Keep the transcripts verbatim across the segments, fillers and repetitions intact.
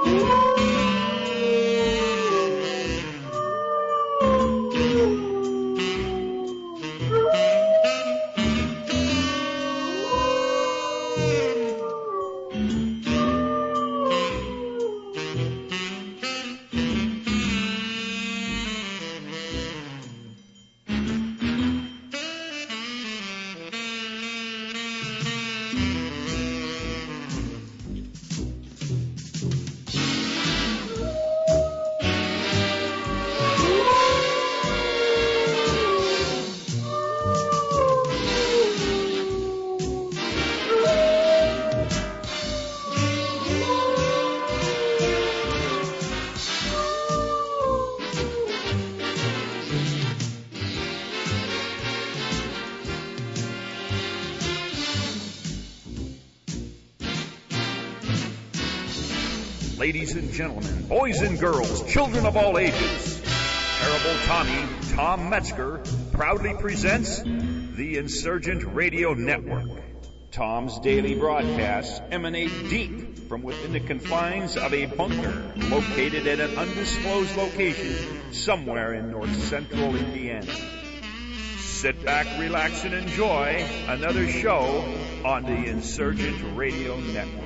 Ladies and gentlemen, boys and girls, children of all ages, Terrible Tommy, Tom Metzger, proudly presents the Insurgent Radio Network. Tom's daily broadcasts emanate deep from within the confines of a bunker located at an undisclosed location somewhere in north central Indiana. Sit back, relax, and enjoy another show on the Insurgent Radio Network.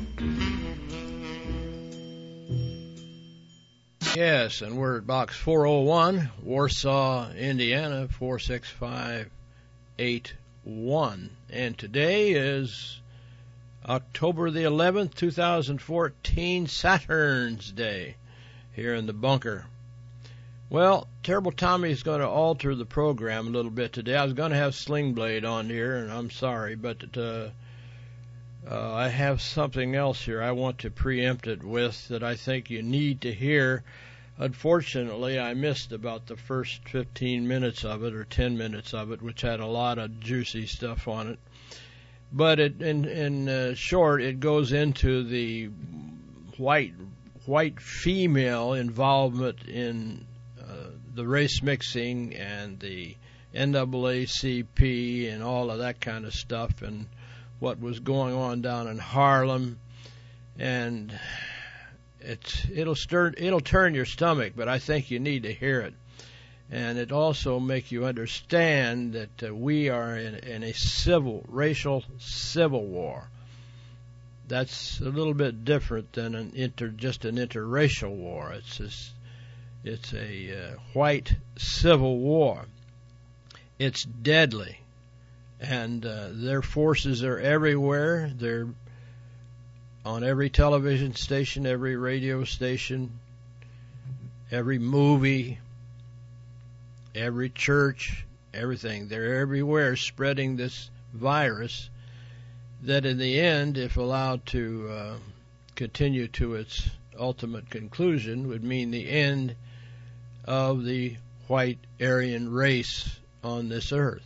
Yes, and we're at box four oh one, Warsaw, Indiana, four six five eight one. And today is October the eleventh, two thousand fourteen, Saturn's Day here in the bunker. Well, Terrible Tommy is going to alter the program a little bit today. I was going to have Sling Blade on here, and I'm sorry, but uh, uh, I have something else here I want to preempt it with that I think you need to hear. Unfortunately, I missed about the first fifteen minutes of it or ten minutes of it, which had a lot of juicy stuff on it. But it, in, in uh, short, it goes into the white white female involvement in uh, the race mixing and the N double A C P and all of that kind of stuff and what was going on down in Harlem. And it's it'll stir it'll turn your stomach, but I think you need to hear it. And it also make you understand that uh, we are in, in a civil, racial civil war. That's a little bit different than an inter, just an interracial war. It's just, it's a uh, white civil war. It's deadly, and uh, their forces are everywhere. They're on every television station, every radio station, every movie, every church, everything. They're everywhere spreading this virus that in the end, if allowed to uh, continue to its ultimate conclusion, would mean the end of the white Aryan race on this earth.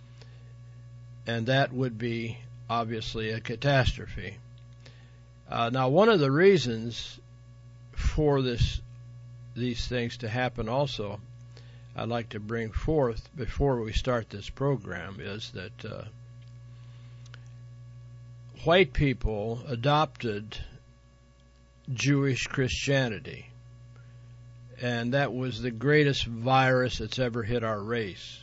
And that would be obviously a catastrophe. Uh, now, one of the reasons for this, these things to happen also, I'd like to bring forth before we start this program is that uh, white people adopted Jewish Christianity, and that was the greatest virus that's ever hit our race.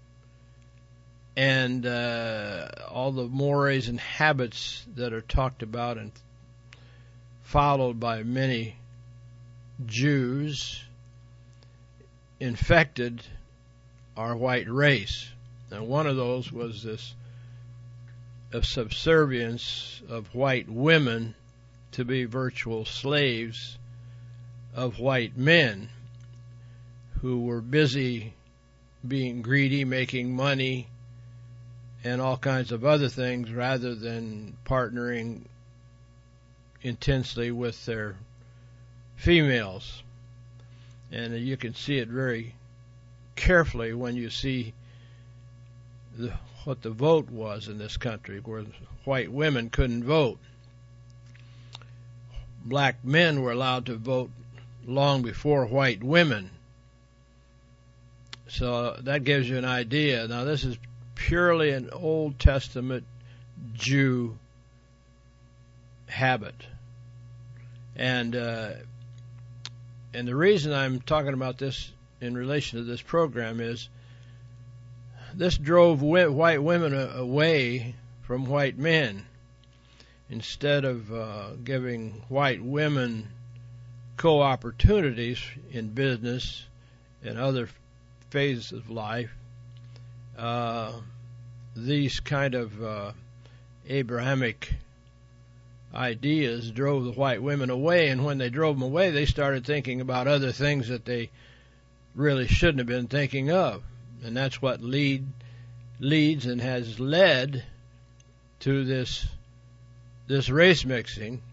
And uh, all the mores and habits that are talked about and followed by many Jews infected our white race. And one of those was this of subservience of white women to be virtual slaves of white men who were busy being greedy, making money, and all kinds of other things rather than partnering intensely with their females. And you can see it very carefully when you see the, what the vote was in this country, where white women couldn't vote. Black men were allowed to vote long before white women. So that gives you an idea. Now, this is purely an Old Testament Jew habit. And uh, and the reason I'm talking about this in relation to this program is this drove wi- white women a- away from white men. Instead of uh, giving white women co-opportunities in business and other phases of life, uh, these kind of uh, Abrahamic ideas drove the white women away, and when they drove them away, they started thinking about other things that they really shouldn't have been thinking of, and that's what lead leads and has led to this this race mixing,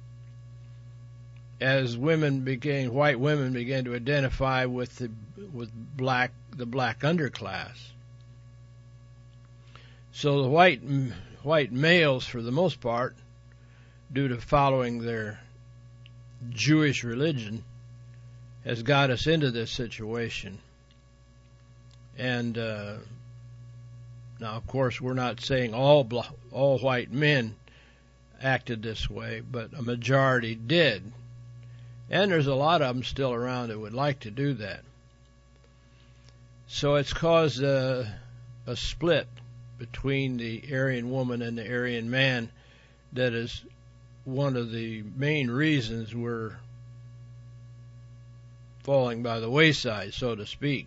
as women began, white women began to identify with the with black the black underclass. So the white white males, for the most part, due to following their Jewish religion, has got us into this situation. And uh, now, of course, we're not saying all bl- all white men acted this way, but a majority did. And there's a lot of them still around that would like to do that. So it's caused a, a split between the Aryan woman and the Aryan man that is one of the main reasons we're falling by the wayside, so to speak.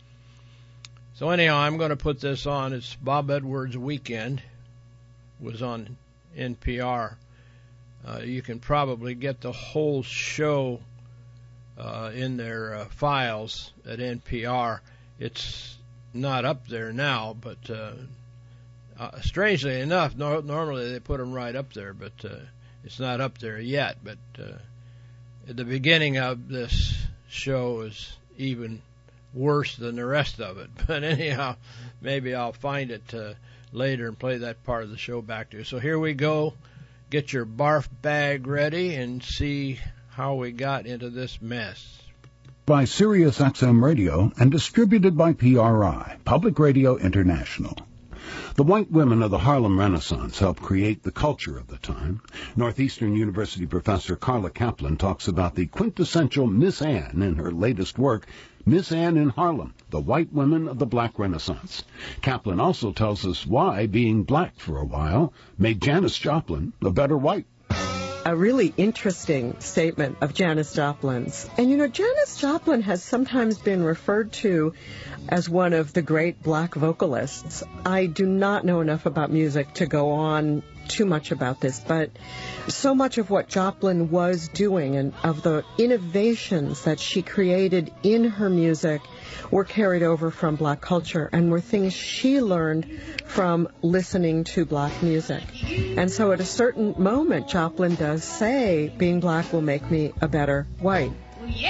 So anyhow, I'm going to put this on. It's Bob Edwards Weekend. It was on N P R. Uh, you can probably get the whole show uh, in their uh, files at N P R. It's not up there now, but uh, uh, strangely enough, no, normally they put them right up there, but uh, it's not up there yet. But uh, at the beginning of this show is even worse than the rest of it. But anyhow, maybe I'll find it uh, later and play that part of the show back to you. So here we go. Get your barf bag ready and see how we got into this mess. By Sirius X M Radio and distributed by P R I, Public Radio International. The white women of the Harlem Renaissance helped create the culture of the time. Northeastern University professor Carla Kaplan talks about the quintessential Miss Anne in her latest work, Miss Anne in Harlem, the white women of the Black Renaissance. Kaplan also tells us why being black for a while made Janis Joplin a better white. A really interesting statement of Janis Joplin's. And you know, Janis Joplin has sometimes been referred to as one of the great black vocalists. I do not know enough about music to go on too much about this, but so much of what Joplin was doing and of the innovations that she created in her music were carried over from black culture and were things she learned from listening to black music. And so at a certain moment, Joplin does say, being black will make me a better white. Yeah,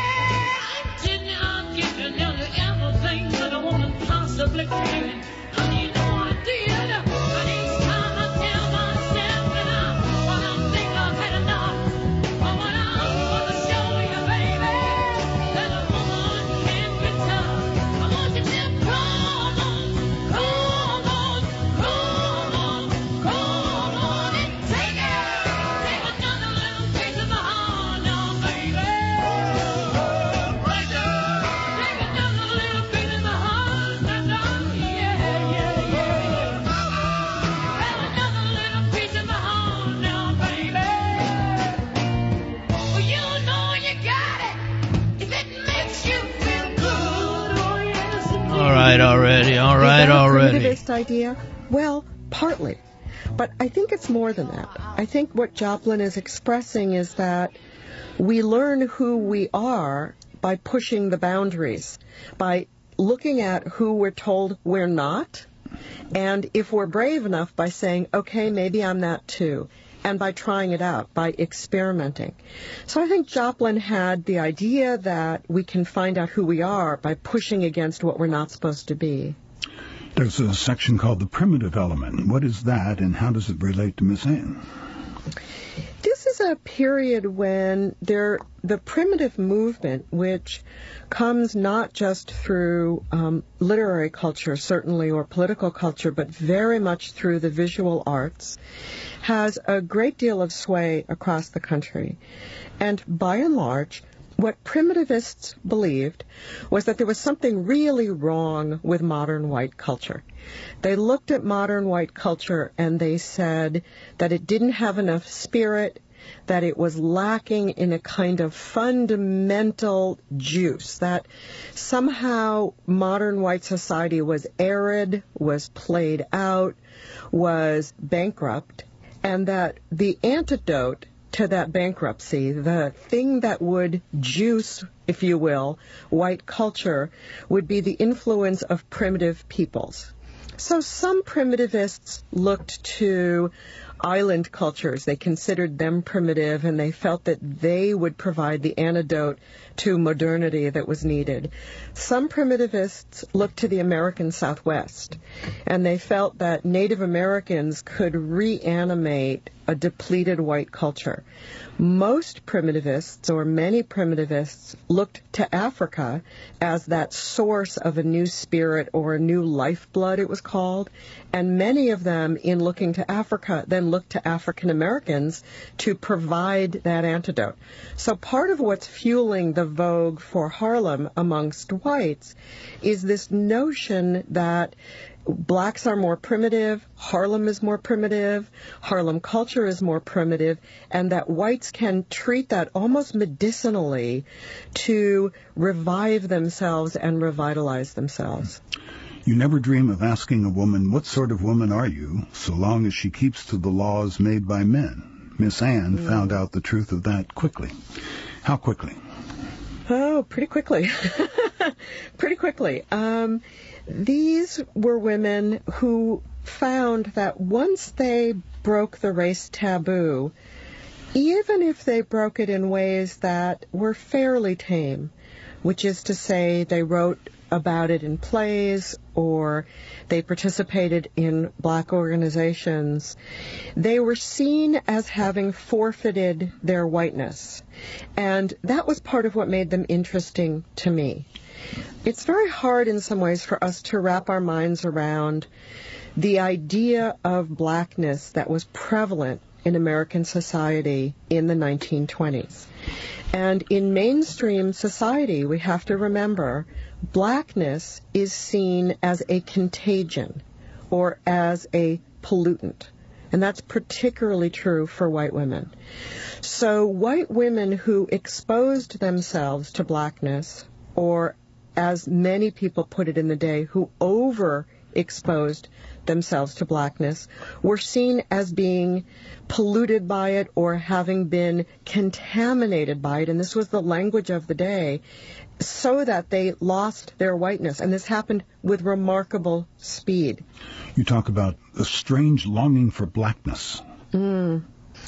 I didn't get another everything that I want to possibly do. Honey, you know I did. But each time I tell myself that I wanna think I've had enough. But when I'm gonna show you, baby, that a woman can be tough. I want you to come on, come on, come on, come on and take it. Take another little piece of my heart now, baby. Right there. Take another little piece of my heart now, yeah, yeah, yeah. Have another little piece of my heart now, baby. Well, you know you got it. If it makes you feel good, oh yes, it All right, already, all right, Is that a already. primitivist idea? Well, partly. But I think it's more than that. I think what Joplin is expressing is that we learn who we are by pushing the boundaries, by looking at who we're told we're not, and if we're brave enough, by saying, okay, maybe I'm that too, and by trying it out, by experimenting. So I think Joplin had the idea that we can find out who we are by pushing against what we're not supposed to be. There's a section called the primitive element. What is that, and how does it relate to Miss Anne? This is a period when there, the primitive movement, which comes not just through um, literary culture, certainly, or political culture, but very much through the visual arts, has a great deal of sway across the country. And by and large, what primitivists believed was that there was something really wrong with modern white culture. They looked at modern white culture and they said that it didn't have enough spirit, that it was lacking in a kind of fundamental juice, that somehow modern white society was arid, was played out, was bankrupt, and that the antidote to that bankruptcy, the thing that would juice, if you will, white culture, would be the influence of primitive peoples. So some primitivists looked to island cultures. They considered them primitive, and they felt that they would provide the antidote to modernity that was needed. Some primitivists looked to the American Southwest, and they felt that Native Americans could reanimate a depleted white culture. Most primitivists, or many primitivists, looked to Africa as that source of a new spirit or a new lifeblood, it was called, and many of them, in looking to Africa, then looked to African Americans to provide that antidote. So part of what's fueling the vogue for Harlem amongst whites is this notion that blacks are more primitive, Harlem is more primitive, Harlem culture is more primitive, and that whites can treat that almost medicinally to revive themselves and revitalize themselves. You never dream of asking a woman, what sort of woman are you, so long as she keeps to the laws made by men. Miss Anne mm. found out the truth of that quickly. How quickly? Oh, pretty quickly. pretty quickly. Um, these were women who found that once they broke the race taboo, even if they broke it in ways that were fairly tame, which is to say they wrote about it in plays or they participated in black organizations, they were seen as having forfeited their whiteness. And that was part of what made them interesting to me. It's very hard in some ways for us to wrap our minds around the idea of blackness that was prevalent in American society in the nineteen twenties. And in mainstream society, we have to remember, blackness is seen as a contagion or as a pollutant. And that's particularly true for white women. So white women who exposed themselves to blackness, or as many people put it in the day, who overexposed themselves to blackness, were seen as being polluted by it or having been contaminated by it, and this was the language of the day, so that they lost their whiteness. And this happened with remarkable speed. You talk about a strange longing for blackness. Mm.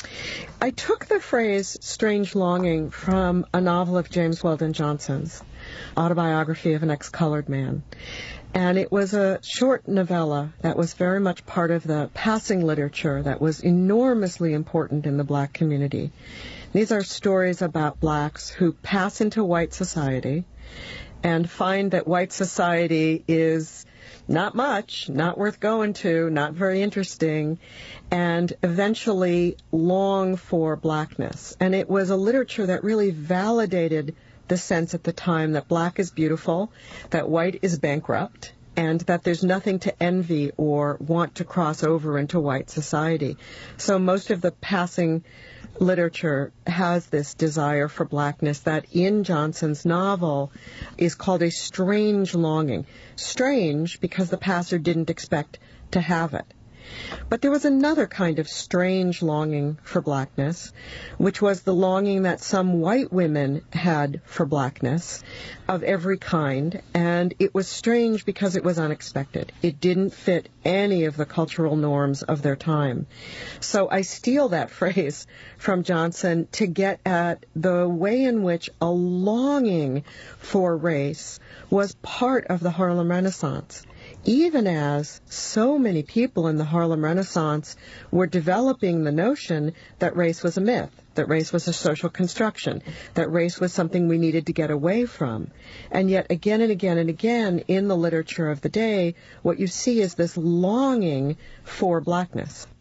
I took the phrase strange longing from a novel of James Weldon Johnson's, Autobiography of an Ex-Colored Man. And it was a short novella that was very much part of the passing literature that was enormously important in the black community. These are stories about blacks who pass into white society and find that white society is not much, not worth going to, not very interesting, and eventually long for blackness. And it was a literature that really validated the sense at the time that black is beautiful, that white is bankrupt, and that there's nothing to envy or want to cross over into white society. So most of the passing literature has this desire for blackness that in Johnson's novel is called a strange longing. Strange because the passer didn't expect to have it. But there was another kind of strange longing for blackness, which was the longing that some white women had for blackness of every kind, and it was strange because it was unexpected. It didn't fit any of the cultural norms of their time. So I steal that phrase from Johnson to get at the way in which a longing for race was part of the Harlem Renaissance. Even as so many people in the Harlem Renaissance were developing the notion that race was a myth, that race was a social construction, that race was something we needed to get away from. And yet again and again and again in the literature of the day, what you see is this longing for blackness.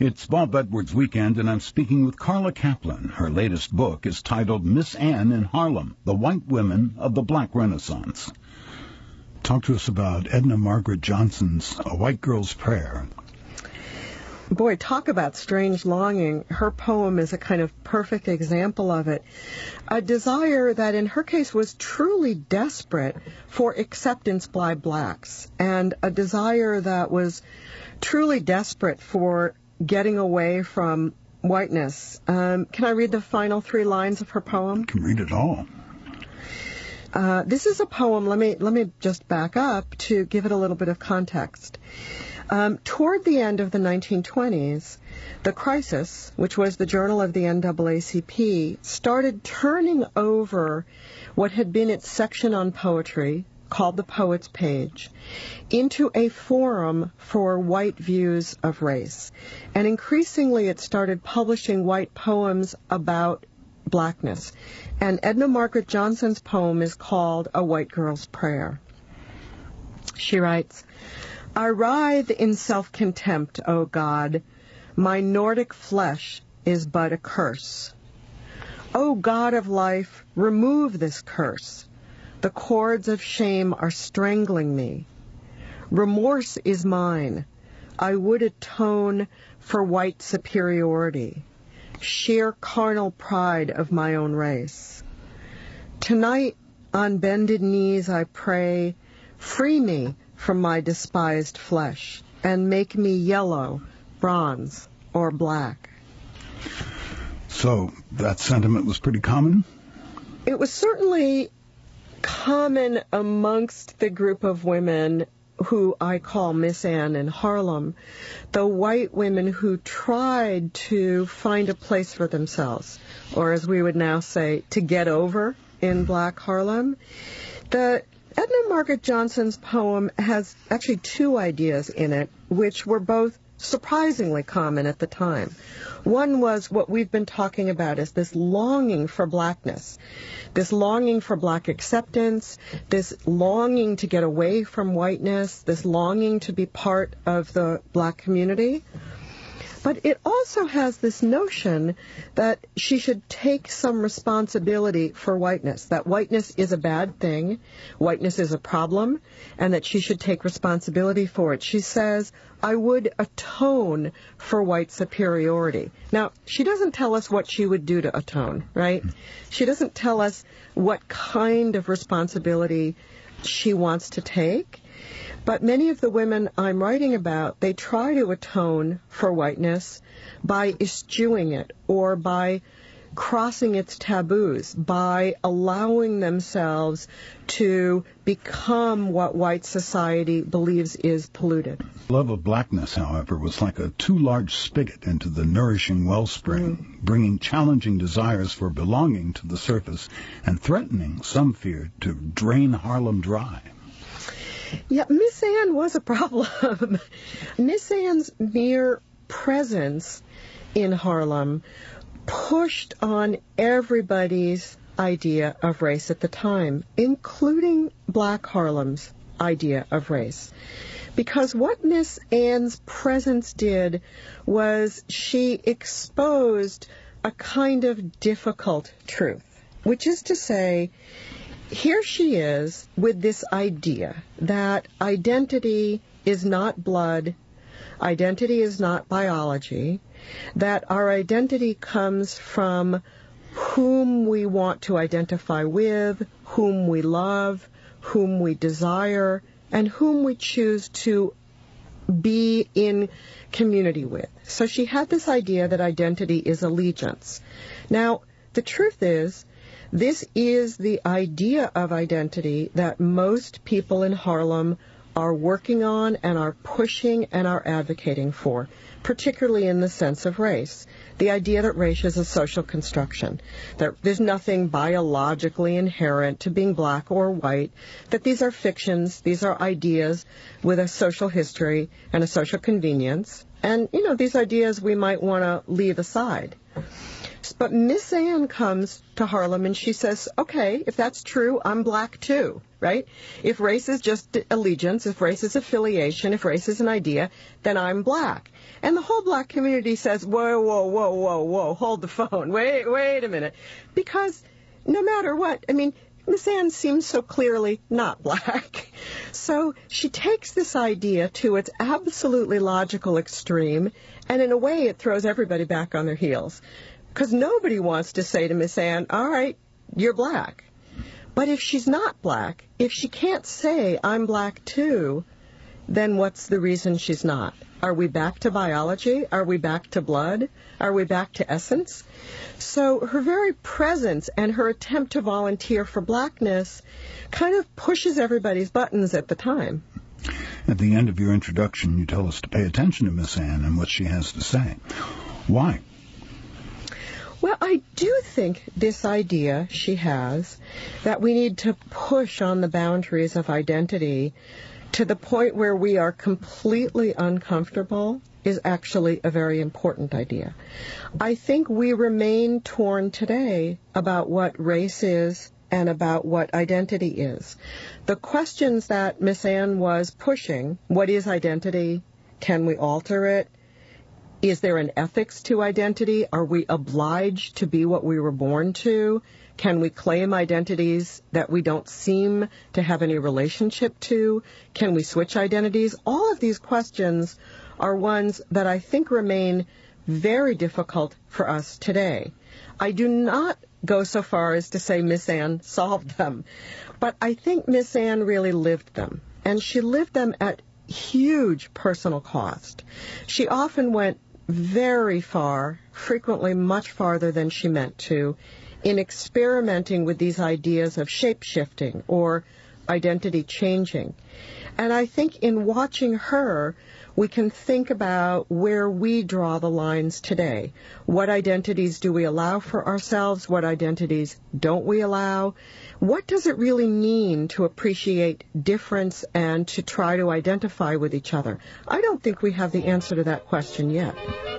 It's Bob Edwards Weekend, and I'm speaking with Carla Kaplan. Her latest book is titled Miss Anne in Harlem, The White Women of the Black Renaissance. Talk to us about Edna Margaret Johnson's A White Girl's Prayer. Boy, talk about strange longing. Her poem is a kind of perfect example of it. A desire that in her case was truly desperate for acceptance by blacks, and a desire that was truly desperate for getting away from whiteness. Um, can I read the final three lines of her poem? You can read it all. Uh, this is a poem. Let me let me just back up to give it a little bit of context. Um, toward the end of the nineteen twenties, The Crisis, which was the journal of the N double A C P, started turning over what had been its section on poetry, called the Poets Page, into a forum for white views of race. And increasingly it started publishing white poems about blackness. And Edna Margaret Johnson's poem is called A White Girl's Prayer. She writes, I writhe in self-contempt, O God. My Nordic flesh is but a curse. O God of life, remove this curse. The cords of shame are strangling me. Remorse is mine. I would atone for white superiority, sheer carnal pride of my own race. Tonight, on bended knees, I pray, free me from my despised flesh and make me yellow, bronze, or black. So that sentiment was pretty common? It was certainly common amongst the group of women who I call Miss Anne in Harlem, the white women who tried to find a place for themselves, or as we would now say, to get over in Black Harlem. The Edna Margaret Johnson's poem has actually two ideas in it, which were both surprisingly common at the time. One was what we've been talking about as this longing for blackness, this longing for black acceptance, this longing to get away from whiteness, this longing to be part of the black community. But it also has this notion that she should take some responsibility for whiteness, that whiteness is a bad thing, whiteness is a problem, and that she should take responsibility for it. She says, I would atone for white superiority. Now, she doesn't tell us what she would do to atone, right? She doesn't tell us what kind of responsibility she wants to take. But many of the women I'm writing about, they try to atone for whiteness by eschewing it or by crossing its taboos, by allowing themselves to become what white society believes is polluted. Love of blackness, however, was like a too large spigot into the nourishing wellspring, mm. bringing challenging desires for belonging to the surface and threatening, some feared, to drain Harlem dry. Yeah, Miss Anne was a problem. Miss Anne's mere presence in Harlem pushed on everybody's idea of race at the time, including Black Harlem's idea of race. Because what Miss Anne's presence did was she exposed a kind of difficult truth, which is to say, here she is with this idea that identity is not blood, identity is not biology, that our identity comes from whom we want to identify with, whom we love, whom we desire, and whom we choose to be in community with. So she had this idea that identity is allegiance. Now, the truth is, this is the idea of identity that most people in Harlem are working on and are pushing and are advocating for, particularly in the sense of race. The idea that race is a social construction, that there's nothing biologically inherent to being black or white, that these are fictions, these are ideas with a social history and a social convenience. And, you know, these ideas we might want to leave aside. But Miss Anne comes to Harlem and she says, okay, if that's true, I'm black too, right? If race is just allegiance, if race is affiliation, if race is an idea, then I'm black. And the whole black community says, whoa, whoa, whoa, whoa, whoa, hold the phone. Wait, wait a minute. Because no matter what, I mean, Miss Anne seems so clearly not black. So she takes this idea to its absolutely logical extreme, and in a way it throws everybody back on their heels. Because nobody wants to say to Miss Anne, all right, you're black. But if she's not black, if she can't say, I'm black too, then what's the reason she's not? Are we back to biology? Are we back to blood? Are we back to essence? So her very presence and her attempt to volunteer for blackness kind of pushes everybody's buttons at the time. At the end of your introduction, you tell us to pay attention to Miss Anne and what she has to say. Why? Well, I do think this idea she has that we need to push on the boundaries of identity to the point where we are completely uncomfortable is actually a very important idea. I think we remain torn today about what race is and about what identity is. The questions that Miss Anne was pushing, what is identity? Can we alter it? Is there an ethics to identity? Are we obliged to be what we were born to? Can we claim identities that we don't seem to have any relationship to? Can we switch identities? All of these questions are ones that I think remain very difficult for us today. I do not go so far as to say Miss Anne solved them, but I think Miss Anne really lived them, and she lived them at huge personal cost. She often went very far, frequently much farther than she meant to, in experimenting with these ideas of shape-shifting or identity changing. And I think in watching her, we can think about where we draw the lines today. What identities do we allow for ourselves? What identities don't we allow? What does it really mean to appreciate difference and to try to identify with each other? I don't think we have the answer to that question yet.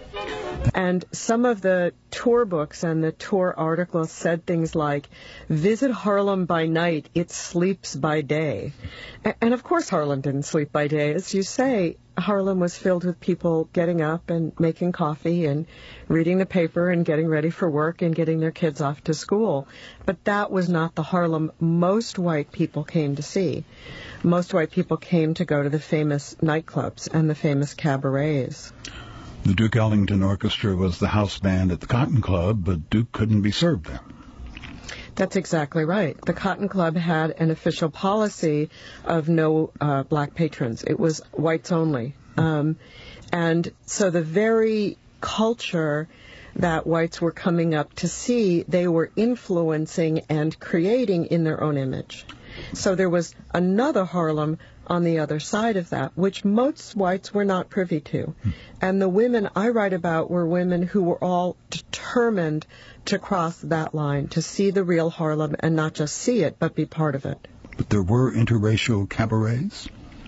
And some of the tour books and the tour articles said things like, visit Harlem by night, it sleeps by day. And of course Harlem didn't sleep by day. As you say, Harlem was filled with people getting up and making coffee and reading the paper and getting ready for work and getting their kids off to school. But that was not the Harlem most white people came to see. Most white people came to go to the famous nightclubs and the famous cabarets. The Duke Ellington Orchestra was the house band at the Cotton Club, but Duke couldn't be served there. That's exactly right. The Cotton Club had an official policy of no uh, black patrons. It was whites only. Um, and so the very culture that whites were coming up to see, they were influencing and creating in their own image. So there was another Harlem on the other side of that, which most whites were not privy to. And the women I write about were women who were all determined to cross that line, to see the real Harlem and not just see it, but be part of it. But there were interracial cabarets?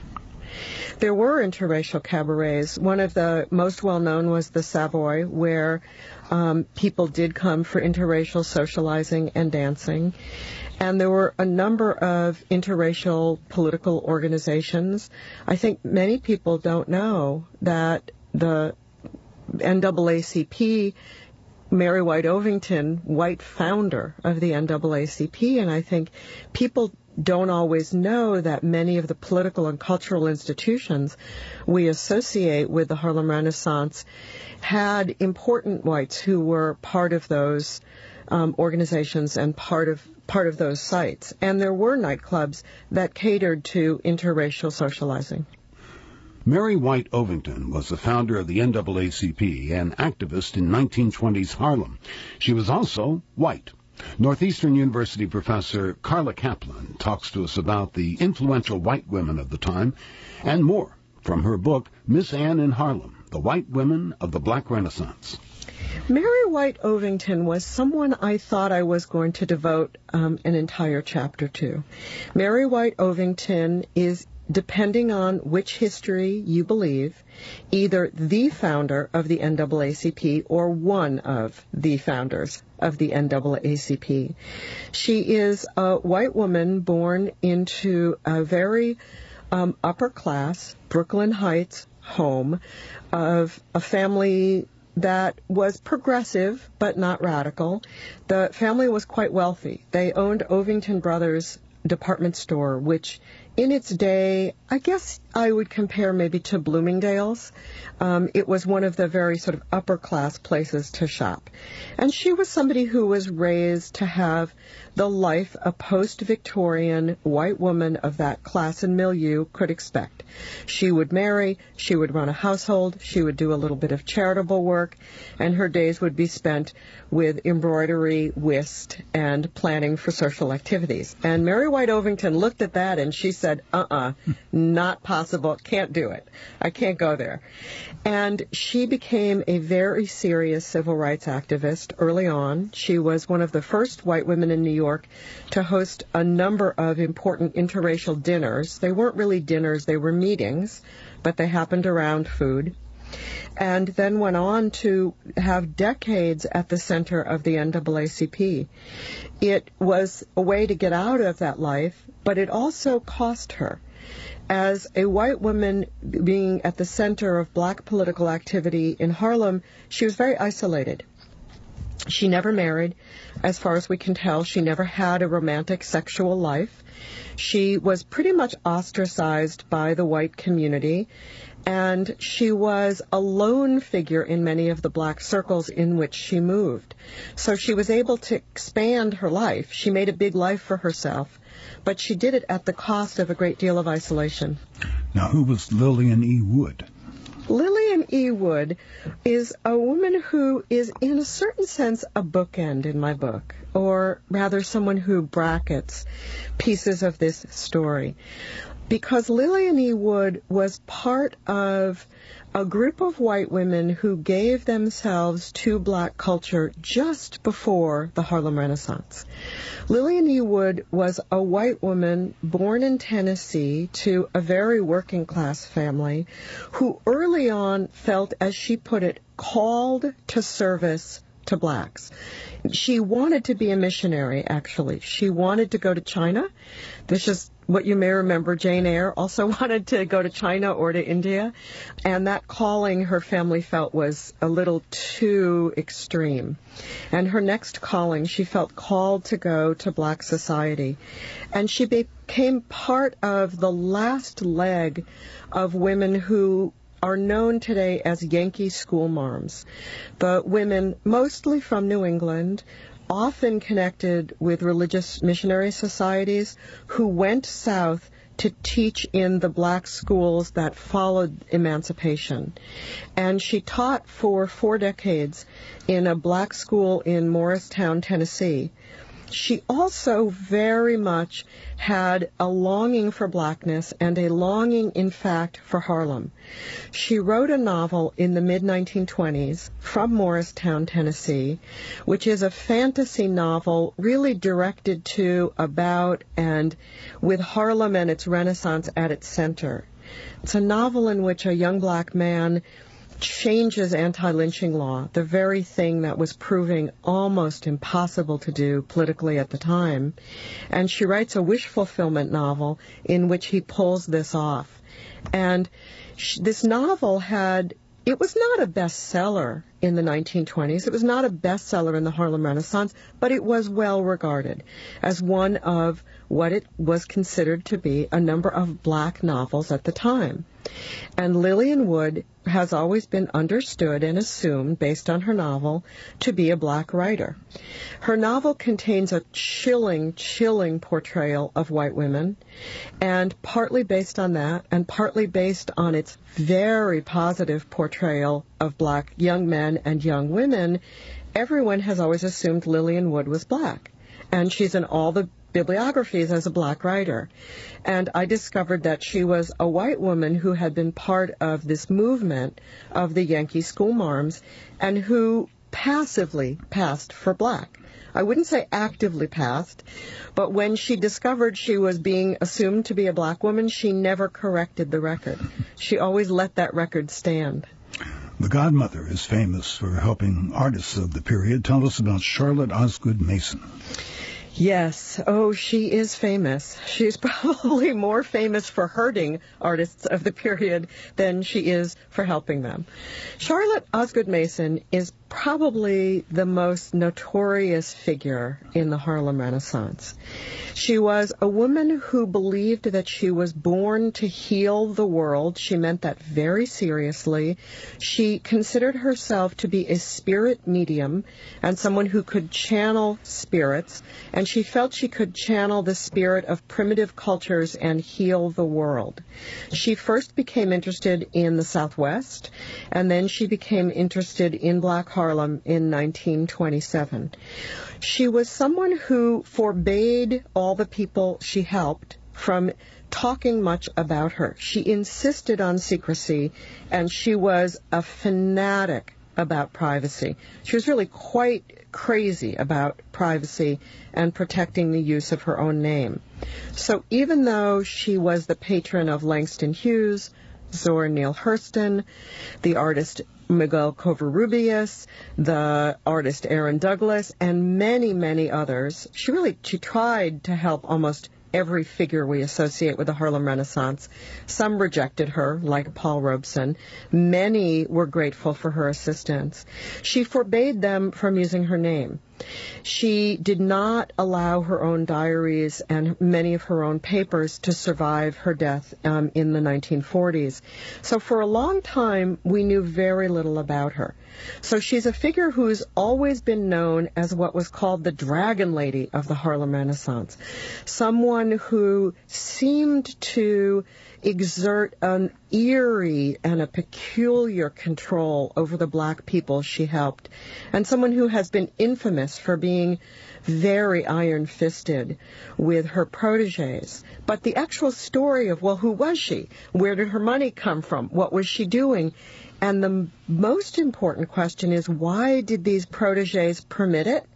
There were interracial cabarets. One of the most well-known was the Savoy, where um, people did come for interracial socializing and dancing. And there were a number of interracial political organizations. I think many people don't know that the N double A C P, Mary White Ovington, white founder of the N double A C P, and I think people don't always know that many of the political and cultural institutions we associate with the Harlem Renaissance had important whites who were part of those um, organizations and part of part of those sites. And there were nightclubs that catered to interracial socializing. Mary White Ovington was the founder of the N double A C P and activist in nineteen twenties Harlem. She was also white. Northeastern University professor Carla Kaplan talks to us about the influential white women of the time and more from her book, Miss Anne in Harlem, The White Women of the Black Renaissance. Mary White Ovington was someone I thought I was going to devote um, an entire chapter to. Mary White Ovington is depending on which history you believe, either the founder of the N double A C P or one of the founders of the N double A C P. She is a white woman born into a very um, upper class Brooklyn Heights home of a family that was progressive but not radical. The family was quite wealthy. They owned Ovington Brothers department store, which in its day, I guess I would compare maybe to Bloomingdale's. Um, it was one of the very sort of upper class places to shop. And she was somebody who was raised to have the life a post-Victorian white woman of that class and milieu could expect. She would marry, she would run a household, she would do a little bit of charitable work, and her days would be spent with embroidery, whist, and planning for social activities. And Mary White Ovington looked at that and she said, uh-uh, not possible, can't do it. I can't go there. And she became a very serious civil rights activist early on. She was one of the first white women in New York to host a number of important interracial dinners. They weren't really dinners, they were meetings, but they happened around food. And then went on to have decades at the center of the N double A C P. It was a way to get out of that life, but it also cost her. As a white woman being at the center of black political activity in Harlem, she was very isolated. She never married. As far as we can tell, she never had a romantic sexual life. She was pretty much ostracized by the white community, and she was a lone figure in many of the black circles in which she moved. So she was able to expand her life. She made a big life for herself, but she did it at the cost of a great deal of isolation. Now, who was Lillian E. Wood? Lillian E. Wood is a woman who is, in a certain sense, a bookend in my book, or rather someone who brackets pieces of this story. Because Lillian E. Wood was part of a group of white women who gave themselves to black culture just before the Harlem Renaissance. Lillian E. Wood was a white woman born in Tennessee to a very working class family who early on felt, as she put it, called to service to blacks. She wanted to be a missionary, actually. She wanted to go to China. This is what you may remember. Jane Eyre also wanted to go to China or to India. And that calling her family felt was a little too extreme. And her next calling, she felt called to go to black society. And she became part of the last leg of women who are known today as Yankee schoolmarms. The women, mostly from New England, often connected with religious missionary societies, who went south to teach in the black schools that followed emancipation. And she taught for four decades in a black school in Morristown, Tennessee. She also very much had a longing for blackness and a longing, in fact, for Harlem. She wrote a novel in the mid nineteen twenties from Morristown, Tennessee, which is a fantasy novel really directed to, about, and with Harlem and its Renaissance at its center. It's a novel in which a young black man changes anti-lynching law, the very thing that was proving almost impossible to do politically at the time. And she writes a wish fulfillment novel in which he pulls this off. And sh- this novel had, it was not a bestseller in the nineteen twenties. It was not a bestseller in the Harlem Renaissance, but it was well regarded as one of what it was considered to be a number of black novels at the time. And Lillian Wood has always been understood and assumed, based on her novel, to be a black writer. Her novel contains a chilling, chilling portrayal of white women, and partly based on that, and partly based on its very positive portrayal of black young men and young women, everyone has always assumed Lillian Wood was black. And she's in all the bibliographies as a black writer. And I discovered that she was a white woman who had been part of this movement of the Yankee schoolmarms and who passively passed for black. I wouldn't say actively passed, but when she discovered she was being assumed to be a black woman, she never corrected the record. She always let that record stand. The Godmother is famous for helping artists of the period. Tell us about Charlotte Osgood Mason. Yes. Oh, she is famous. She's probably more famous for hurting artists of the period than she is for helping them. Charlotte Osgood Mason is probably the most notorious figure in the Harlem Renaissance. She was a woman who believed that she was born to heal the world. She meant that very seriously. She considered herself to be a spirit medium and someone who could channel spirits, and she felt she could channel the spirit of primitive cultures and heal the world. She first became interested in the Southwest, and then she became interested in Black Harlem in nineteen twenty-seven. She was someone who forbade all the people she helped from talking much about her. She insisted on secrecy, and she was a fanatic about privacy. She was really quite crazy about privacy and protecting the use of her own name. So even though she was the patron of Langston Hughes, Zora Neale Hurston, the artist Miguel Covarrubias, the artist Aaron Douglas, and many, many others, she really she tried to help almost every figure we associate with the Harlem Renaissance. Some rejected her, like Paul Robeson. Many were grateful for her assistance. She forbade them from using her name. She did not allow her own diaries and many of her own papers to survive her death um, in the nineteen forties. So for a long time, we knew very little about her. So she's a figure who's always been known as what was called the Dragon Lady of the Harlem Renaissance. Someone who seemed to exert an eerie and a peculiar control over the black people she helped, and someone who has been infamous for being very iron-fisted with her protégés. But the actual story of, well, who was she? Where did her money come from? What was she doing? And the most important question is, why did these protégés permit it?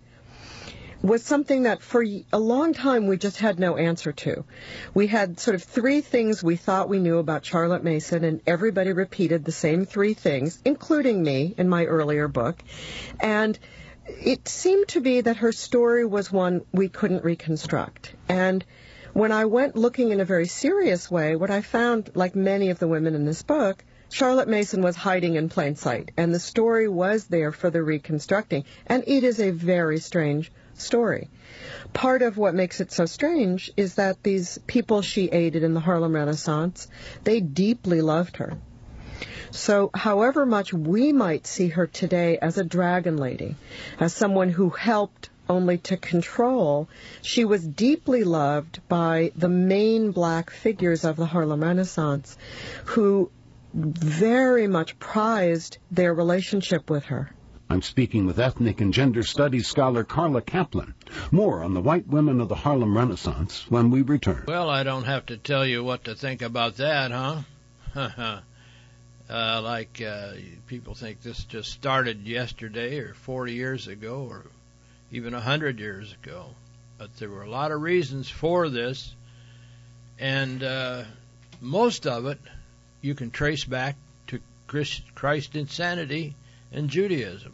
Was something that for a long time we just had no answer to. We had sort of three things we thought we knew about Charlotte Mason, and everybody repeated the same three things, including me in my earlier book. And it seemed to be that her story was one we couldn't reconstruct. And when I went looking in a very serious way, what I found, like many of the women in this book, Charlotte Mason was hiding in plain sight, and the story was there for the reconstructing. And it is a very strange story. Part of what makes it so strange is that these people she aided in the Harlem Renaissance, they deeply loved her. So however much we might see her today as a dragon lady, as someone who helped only to control, she was deeply loved by the main black figures of the Harlem Renaissance, who very much prized their relationship with her. I'm speaking with ethnic and gender studies scholar Carla Kaplan. More on the white women of the Harlem Renaissance when we return. Well, I don't have to tell you what to think about that, huh? uh, like uh, people think this just started yesterday or forty years ago or even one hundred years ago. But there were a lot of reasons for this, and uh, most of it you can trace back to Christ, Christ insanity and Judaism.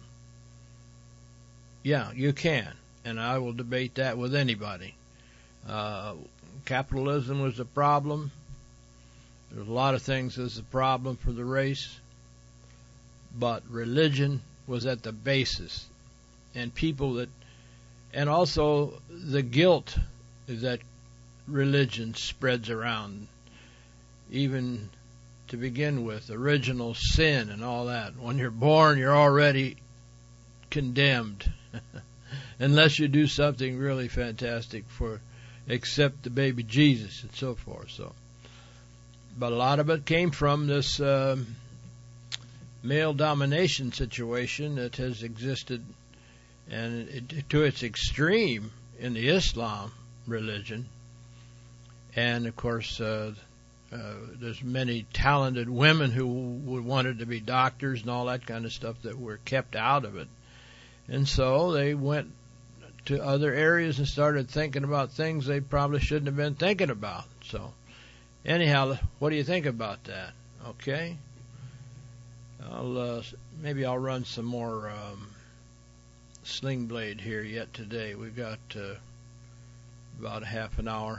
Yeah, you can, and I will debate that with anybody. Uh, capitalism was a problem. There's a lot of things that's a problem for the race, but religion was at the basis, and people that, and also the guilt that religion spreads around, even to begin with, original sin and all that. When you're born, you're already condemned, unless you do something really fantastic for accept the baby Jesus and so forth. So, but a lot of it came from this uh, male domination situation that has existed, and it, to its extreme in the Islam religion, and of course. Uh, Uh, there's many talented women who would wanted to be doctors and all that kind of stuff that were kept out of it. And so they went to other areas and started thinking about things they probably shouldn't have been thinking about. So, anyhow, what do you think about that? Okay, I'll uh, maybe I'll run some more um, Sling Blade here yet today. We've got uh, about a half an hour.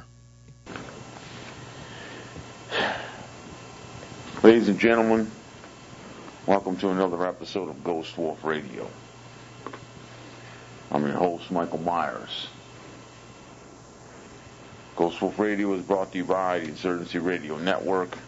Ladies and gentlemen, welcome to another episode of Ghost Wolf Radio. I'm your host, Michael Myers. Ghost Wolf Radio is brought to you by the Insurgency Radio Network.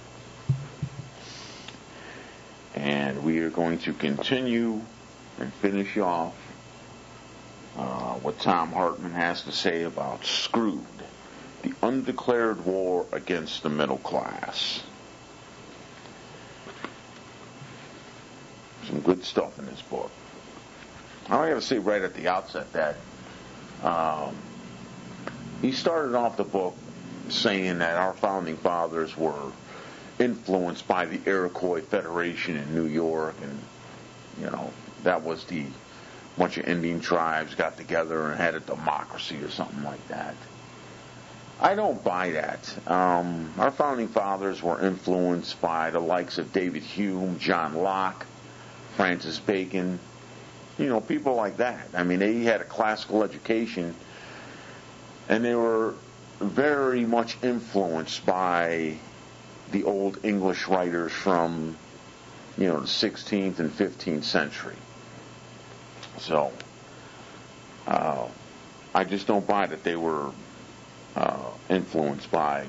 And we are going to continue and finish off uh, what Thom Hartmann has to say about Screwed, the undeclared war against the middle class. Some good stuff in this book. I got to say right at the outset that um, he started off the book saying that our founding fathers were influenced by the Iroquois Federation in New York, and you know that was the bunch of Indian tribes got together and had a democracy or something like that. I don't buy that. Um, our founding fathers were influenced by the likes of David Hume, John Locke, Francis Bacon, you know, people like that. I mean, they had a classical education, and they were very much influenced by the old English writers from, you know, the sixteenth and fifteenth century. So, uh, I just don't buy that they were uh, influenced by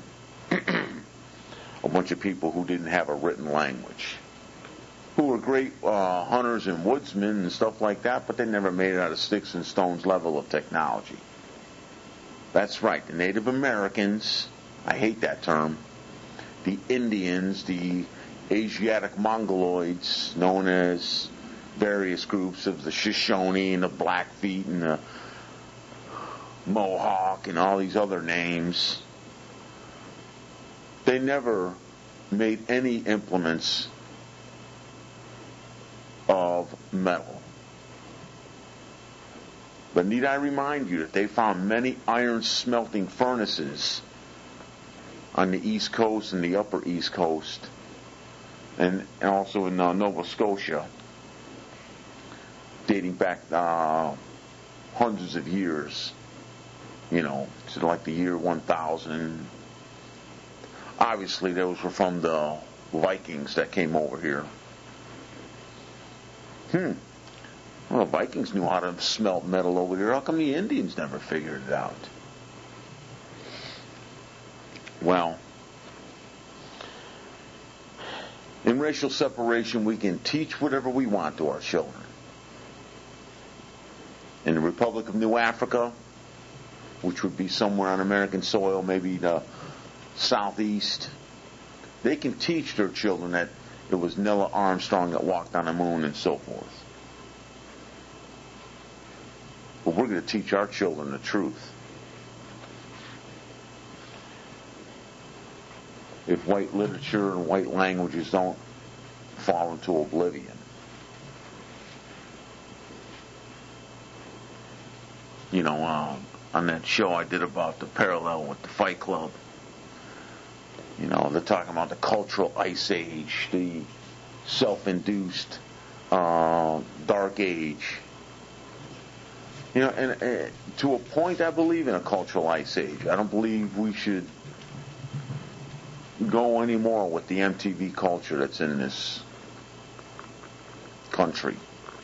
a bunch of people who didn't have a written language, who were great uh, hunters and woodsmen and stuff like that, but they never made it out of sticks and stones level of technology. That's right, the Native Americans, I hate that term, the Indians, the Asiatic Mongoloids, known as various groups of the Shoshone and the Blackfeet and the Mohawk and all these other names, they never made any implements of metal. But need I remind you that they found many iron smelting furnaces on the East Coast and the Upper East Coast, and, and also in uh, Nova Scotia, dating back uh, hundreds of years, you know, to like the year one thousand. Obviously, those were from the Vikings that came over here. Hmm. Well, the Vikings knew how to smelt metal over here. How come the Indians never figured it out? Well, in racial separation, we can teach whatever we want to our children. In the Republic of New Africa, which would be somewhere on American soil, maybe the southeast, they can teach their children that it was Neil Armstrong that walked on the moon and so forth. But we're going to teach our children the truth. If white literature and white languages don't fall into oblivion. You know, um, on that show I did about the parallel with the Fight Club, you know, they're talking about the cultural ice age, the self-induced uh, dark age. You know, and uh, to a point, I believe in a cultural ice age. I don't believe we should go anymore with the M T V culture that's in this country.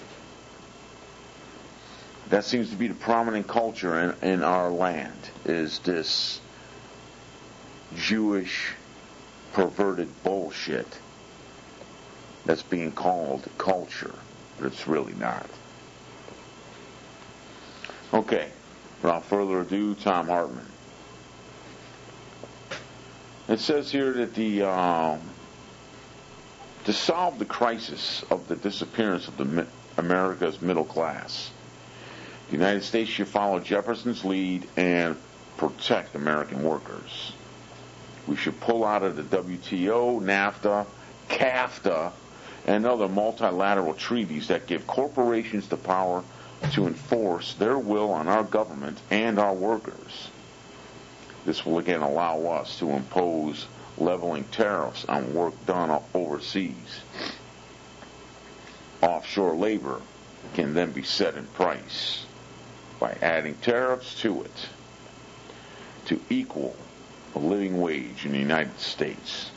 That seems to be the prominent culture in, in our land, is this Jewish perverted bullshit that's being called culture, but it's really not. Okay, without further ado, Thom Hartmann. It says here that the um, to solve the crisis of the disappearance of the America's middle class, the United States should follow Jefferson's lead and protect American workers. We should pull out of the W T O, NAFTA, CAFTA, and other multilateral treaties that give corporations the power to enforce their will on our government and our workers. This will again allow us to impose leveling tariffs on work done overseas. Offshore labor can then be set in price by adding tariffs to it to equal a living wage in the United States.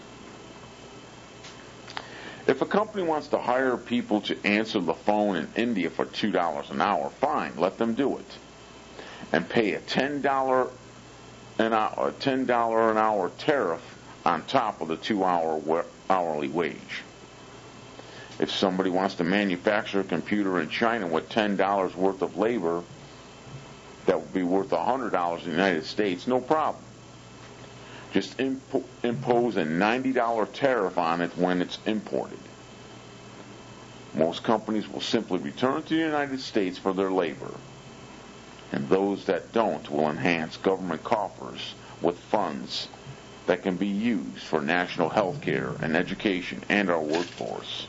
If a company wants to hire people to answer the phone in India for two dollars an hour, fine, let them do it. And pay a ten dollars an hour, a ten dollars an hour tariff on top of the two-hour hourly wage. If somebody wants to manufacture a computer in China with ten dollars worth of labor that would be worth one hundred dollars in the United States, no problem. Just impo- impose a ninety dollars tariff on it when it's imported. Most companies will simply return to the United States for their labor, and those that don't will enhance government coffers with funds that can be used for national health care and education and our workforce.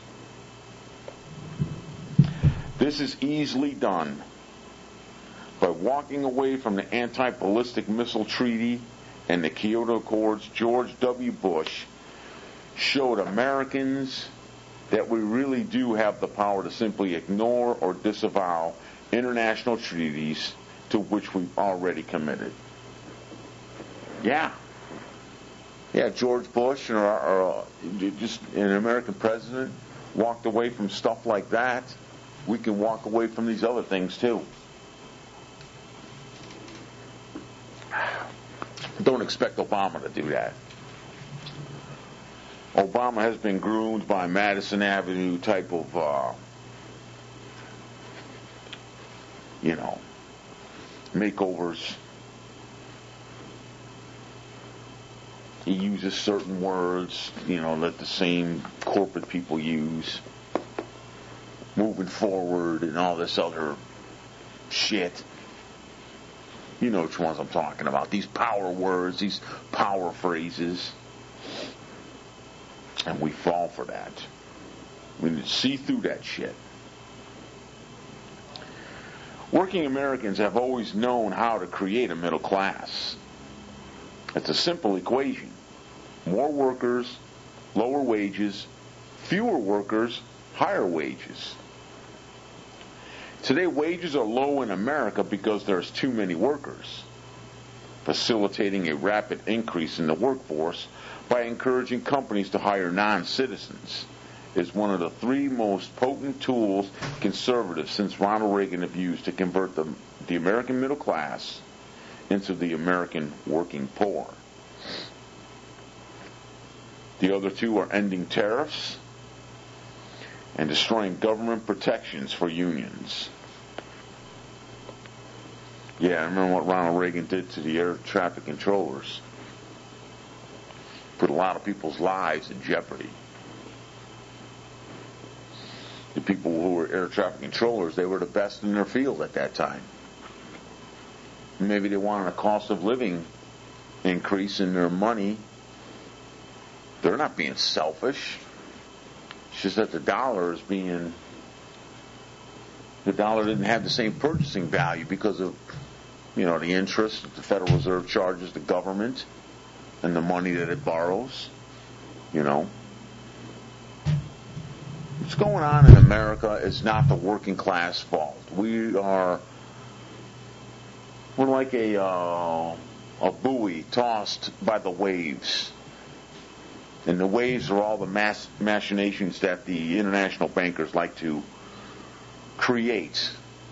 This is easily done by walking away from the anti-ballistic missile treaty and the Kyoto Accords. George W. Bush showed Americans that we really do have the power to simply ignore or disavow international treaties to which we've already committed. Yeah. Yeah, George Bush or, or uh, just an American president walked away from stuff like that. We can walk away from these other things too. Don't expect Obama to do that. Obama has been groomed by Madison Avenue type of, uh, you know, makeovers. He uses certain words, you know, that the same corporate people use. Moving forward and all this other shit. You know which ones I'm talking about. These power words, these power phrases. And we fall for that. We need to see through that shit. Working Americans have always known how to create a middle class. It's a simple equation. More workers, lower wages. Fewer workers, higher wages. Today, wages are low in America because there's too many workers, facilitating a rapid increase in the workforce by encouraging companies to hire non-citizens is one of the three most potent tools conservatives since Ronald Reagan have used to convert the, the American middle class into the American working poor. The other two are ending tariffs and destroying government protections for unions. Yeah, I remember what Ronald Reagan did to the air traffic controllers. Put a lot of people's lives in jeopardy. The people who were air traffic controllers, they were the best in their field at that time. Maybe they wanted a cost of living increase in their money. They're not being selfish. It's just that the dollar is being, the dollar didn't have the same purchasing value because of, you know, the interest that the Federal Reserve charges the government and the money that it borrows, you know. What's going on in America is not the working class fault. We are, we're like a, uh, a buoy tossed by the waves. And the waves are all the mass machinations that the international bankers like to create.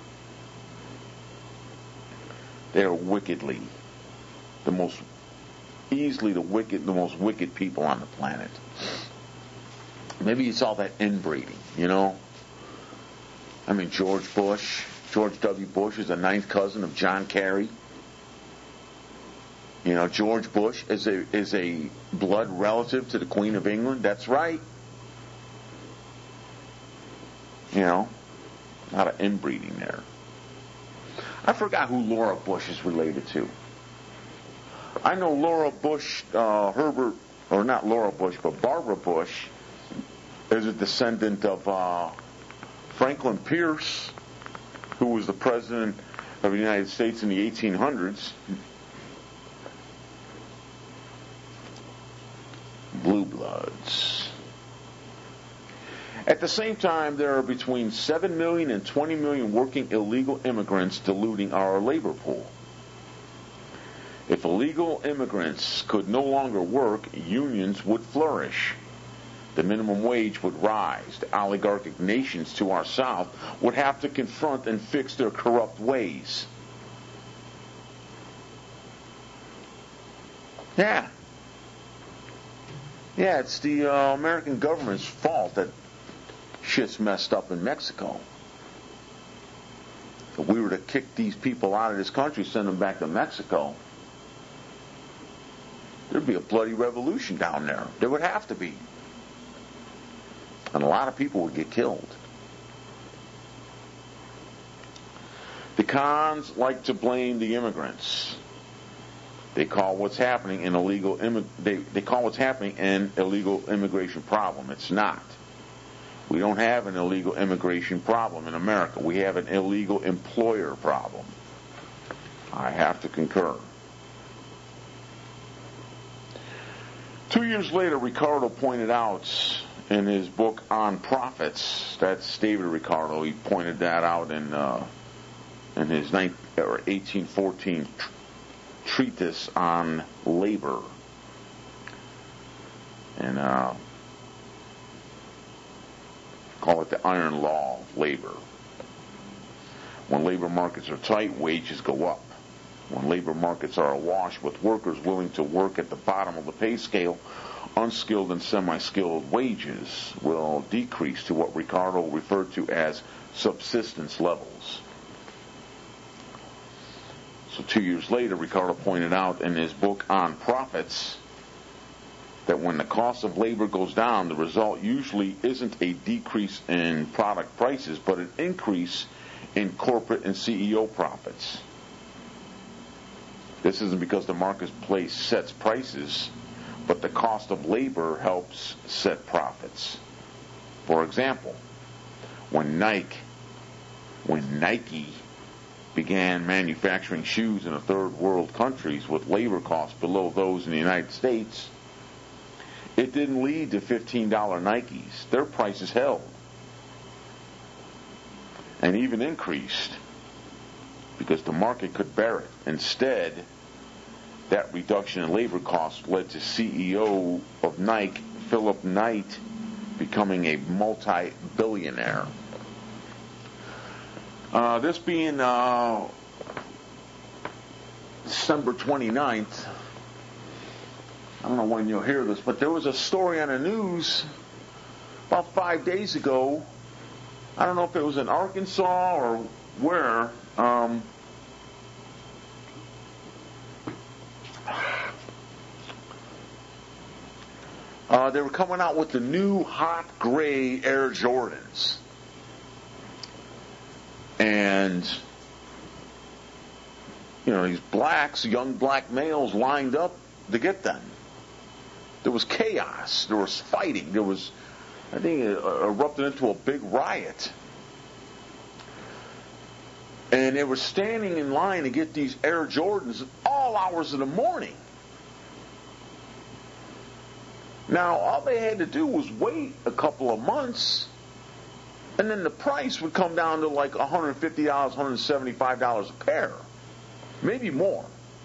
They are wickedly, the most, easily the wicked, the most wicked people on the planet. Maybe it's all that inbreeding, you know? I mean, George Bush, George W. Bush is a ninth cousin of John Kerry. You know, George Bush is a is a blood relative to the Queen of England. That's right. You know, a lot of inbreeding there. I forgot who Laura Bush is related to. I know Laura Bush, uh, Herbert, or not Laura Bush, but Barbara Bush is a descendant of uh, Franklin Pierce, who was the president of the United States in the eighteen hundreds, blue bloods. At the same time, there are between seven million and twenty million working illegal immigrants diluting our labor pool. If illegal immigrants could no longer work, unions would flourish. The minimum wage would rise. The oligarchic nations to our south would have to confront and fix their corrupt ways. Yeah. Yeah, it's the uh, American government's fault that shit's messed up in Mexico. If we were to kick these people out of this country, send them back to Mexico, there'd be a bloody revolution down there. There would have to be. And a lot of people would get killed. The cons like to blame the immigrants. They call what's happening an illegal immi- they, they call what's happening an illegal immigration problem. It's not. We don't have an illegal immigration problem in America. We have an illegal employer problem. I have to concur. Two years later, Ricardo pointed out in his book On Profits, that's David Ricardo, he pointed that out in uh, in his nineteen, or eighteen fourteen tr- treatise on labor. And uh, call it the iron law of labor. When labor markets are tight, wages go up. When labor markets are awash with workers willing to work at the bottom of the pay scale, unskilled and semi-skilled wages will decrease to what Ricardo referred to as subsistence levels. So two years later, Ricardo pointed out in his book On Profits that when the cost of labor goes down, the result usually isn't a decrease in product prices, but an increase in corporate and C E O profits. This isn't because the marketplace sets prices, but the cost of labor helps set profits. For example, when Nike, when Nike began manufacturing shoes in the third world countries with labor costs below those in the United States, it didn't lead to fifteen dollars Nikes. Their prices held and even increased because the market could bear it. Instead, that reduction in labor costs led to C E O of Nike, Philip Knight, becoming a multi-billionaire. Uh, this being uh, December twenty-ninth, I don't know when you'll hear this, but there was a story on the news about five days ago. I don't know if it was in Arkansas or where. Um, uh, they were coming out with the new hot gray Air Jordans. And, you know, these blacks, young black males lined up to get them. There was chaos. There was fighting. There was, I think it erupted into a big riot. And they were standing in line to get these Air Jordans at all hours of the morning. Now, all they had to do was wait a couple of months, and then the price would come down to like one hundred fifty dollars, one hundred seventy-five dollars a pair. Maybe more.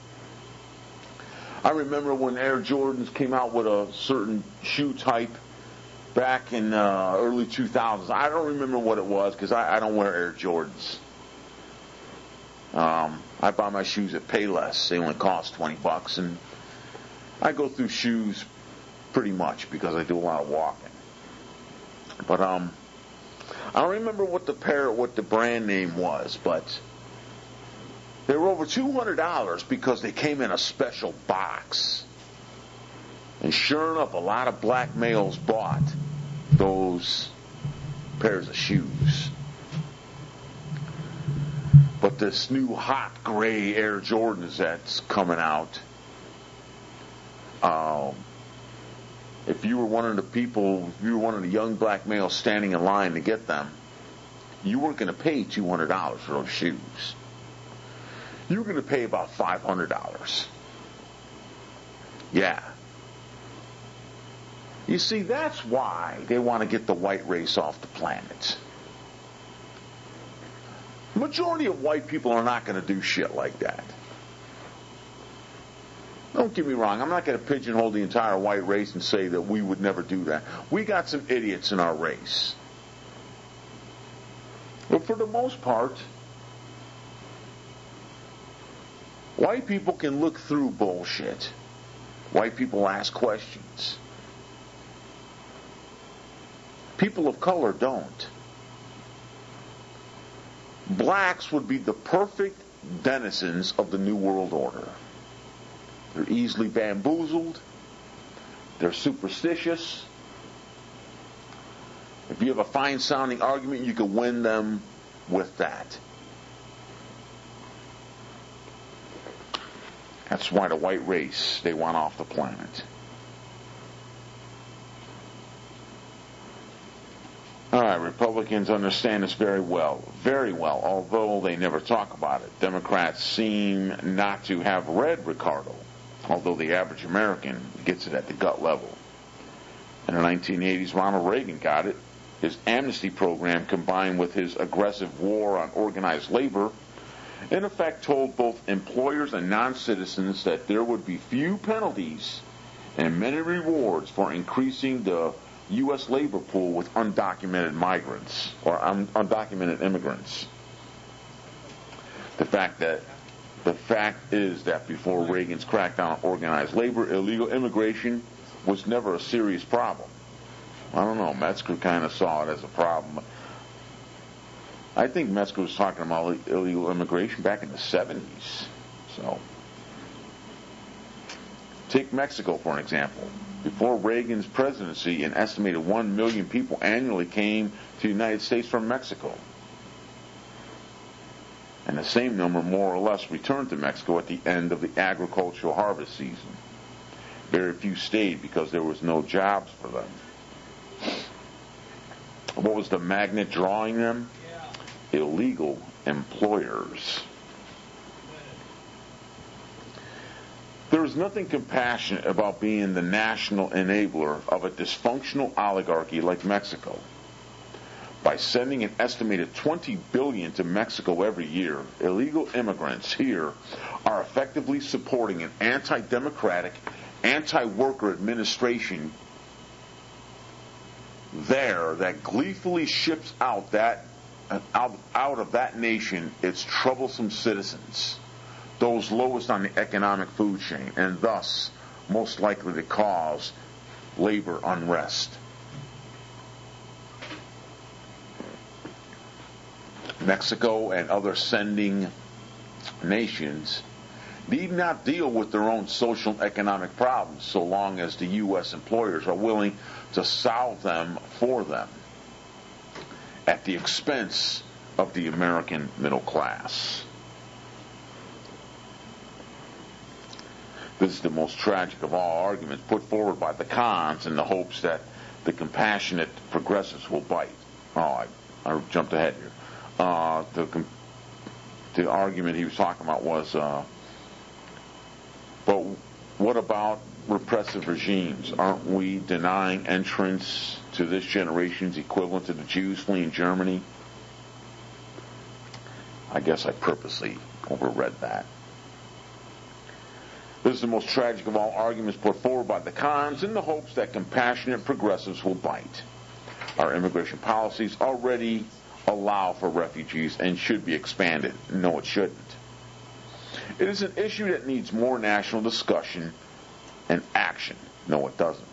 I remember when Air Jordans came out with a certain shoe type back in uh, early two thousands. I don't remember what it was because I, I don't wear Air Jordans. Um, I buy my shoes at Payless. They only cost twenty bucks, and I go through shoes pretty much because I do a lot of walking. But um, I don't remember what the pair, what the brand name was, but they were over two hundred dollars because they came in a special box. And sure enough, a lot of black males bought those pairs of shoes. But this new hot gray Air Jordans that's coming out, um, if you were one of the people, if you were one of the young black males standing in line to get them, you weren't going to pay two hundred dollars for those shoes. You were going to pay about five hundred dollars. Yeah. You see, that's why they want to get the white race off the planet. The majority of white people are not going to do shit like that. Don't get me wrong, I'm not going to pigeonhole the entire white race and say that we would never do that. We got some idiots in our race. But for the most part, white people can look through bullshit. White people ask questions. People of color don't. Blacks would be the perfect denizens of the New World Order. They're easily bamboozled. They're superstitious. If you have a fine-sounding argument, you can win them with that. That's why the white race, they want off the planet. All right, Republicans understand this very well, very well, although they never talk about it. Democrats seem not to have read Ricardo, although the average American gets it at the gut level. In the nineteen eighties, Ronald Reagan got it. His amnesty program, combined with his aggressive war on organized labor, in effect told both employers and non-citizens that there would be few penalties and many rewards for increasing the U S labor pool with undocumented migrants or un- undocumented immigrants. The fact that the fact is that before Reagan's crackdown on organized labor, illegal immigration was never a serious problem. I don't know. Metzger kind of saw it as a problem. I think Metzger was talking about illegal immigration back in the seventies. So, take Mexico for an example. Before Reagan's presidency, an estimated one million people annually came to the United States from Mexico. And the same number more or less returned to Mexico at the end of the agricultural harvest season. Very few stayed because there was no jobs for them. What was the magnet drawing them? Illegal employers. There is nothing compassionate about being the national enabler of a dysfunctional oligarchy like Mexico. By sending an estimated twenty billion dollars to Mexico every year, illegal immigrants here are effectively supporting an anti-democratic, anti-worker administration there that gleefully ships out that out, out of that nation its troublesome citizens, those lowest on the economic food chain, and thus most likely to cause labor unrest. Mexico and other sending nations need not deal with their own social and economic problems so long as the U S employers are willing to solve them for them at the expense of the American middle class. This is the most tragic of all arguments put forward by the cons in the hopes that the compassionate progressives will bite. Oh, I, I jumped ahead here. Uh, the, the argument he was talking about was, uh, but what about repressive regimes? Aren't we denying entrance to this generation's equivalent to the Jews fleeing Germany? I guess I purposely overread that. This is the most tragic of all arguments put forward by the cons in the hopes that compassionate progressives will bite. Our immigration policies already allow for refugees and should be expanded. No, it shouldn't. It is an issue that needs more national discussion and action. No, it doesn't.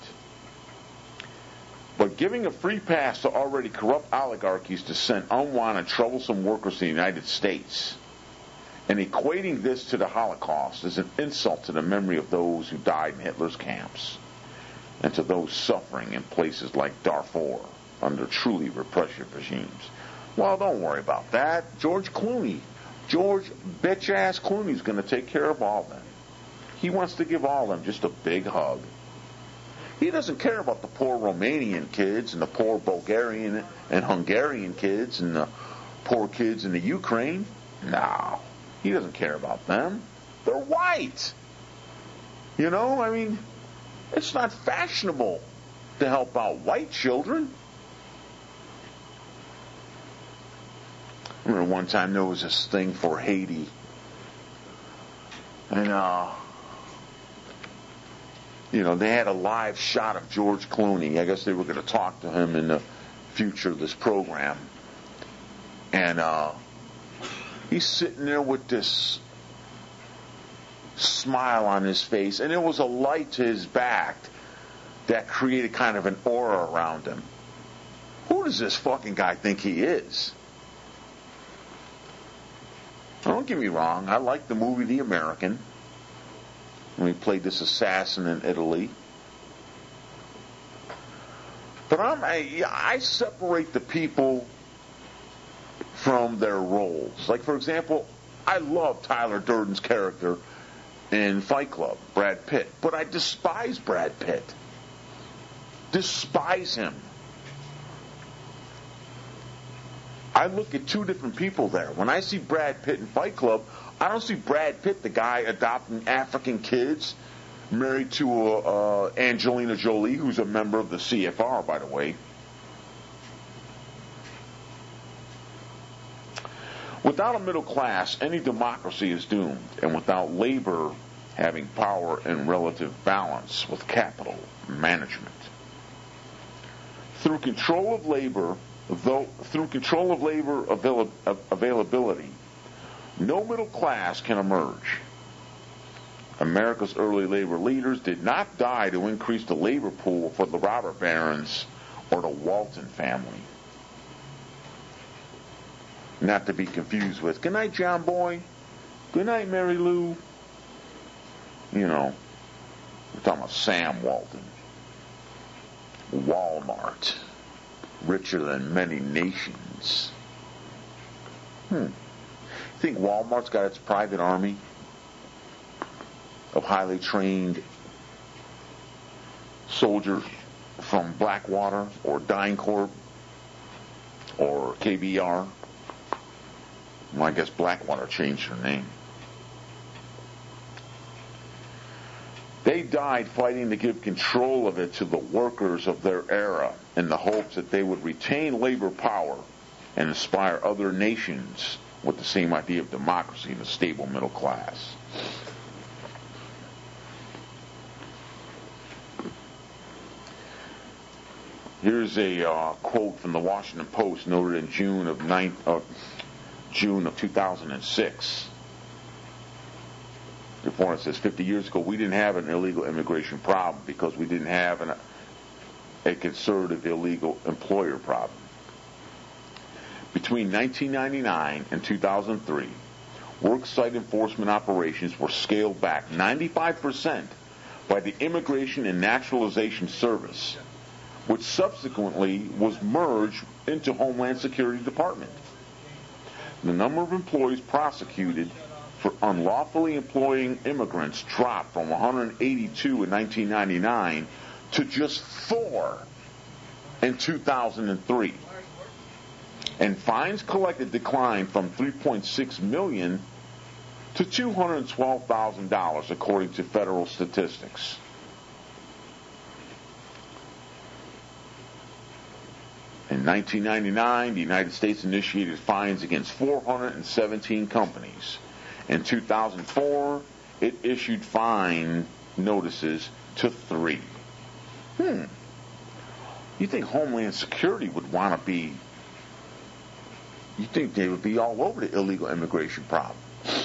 But giving a free pass to already corrupt oligarchies to send unwanted, troublesome workers to the United States and equating this to the Holocaust is an insult to the memory of those who died in Hitler's camps and to those suffering in places like Darfur under truly repressive regimes. Well, don't worry about that. George Clooney, George bitch-ass Clooney's going to take care of all of them. He wants to give all of them just a big hug. He doesn't care about the poor Romanian kids and the poor Bulgarian and Hungarian kids and the poor kids in the Ukraine. No, he doesn't care about them. They're white. You know, I mean, it's not fashionable to help out white children. I remember one time there was this thing for Haiti. And, uh, you know, they had a live shot of George Clooney. I guess they were going to talk to him in the future of this program. And uh, he's sitting there with this smile on his face, and there was a light to his back that created kind of an aura around him. Who does this fucking guy think he is? Don't get me wrong, I like the movie The American, when he played this assassin in Italy. But I'm, I, I separate the people from their roles. Like, for example, I love Tyler Durden's character in Fight Club, Brad Pitt. But I despise Brad Pitt. Despise him. I look at two different people there. When I see Brad Pitt in Fight Club, I don't see Brad Pitt, the guy adopting African kids, married to uh, uh, Angelina Jolie, who's a member of the C F R, by the way. Without a middle class, any democracy is doomed, and without labor having power and relative balance with capital management. Through control of labor, though through control of labor avail- availability, no middle class can emerge. America's early labor leaders did not die to increase the labor pool for the robber barons or the Walton family. Not to be confused with, good night, John Boy. Good night, Mary Lou. You know, we're talking about Sam Walton. Walmart. Richer than many nations. Hmm. You think Walmart's got its private army of highly trained soldiers from Blackwater or DynCorp or K B R? Well, I guess Blackwater changed their name. They died fighting to give control of it to the workers of their era in the hopes that they would retain labor power and inspire other nations with the same idea of democracy and a stable middle class. Here's a uh, quote from the Washington Post noted in June of, nine, uh, June of two thousand six. Before it says, fifty years ago, we didn't have an illegal immigration problem because we didn't have an, a conservative illegal employer problem. Between nineteen ninety-nine and two thousand three, worksite enforcement operations were scaled back ninety-five percent by the Immigration and Naturalization Service, which subsequently was merged into Homeland Security Department. The number of employees prosecuted for unlawfully employing immigrants dropped from one hundred eighty-two in nineteen ninety-nine to just four in two thousand three. And fines collected declined from three point six million dollars to two hundred twelve thousand dollars, according to federal statistics. In nineteen ninety-nine, the United States initiated fines against four hundred seventeen companies. In two thousand four, it issued fine notices to three. Hmm. You think Homeland Security would want to be, you think they would be all over the illegal immigration problem.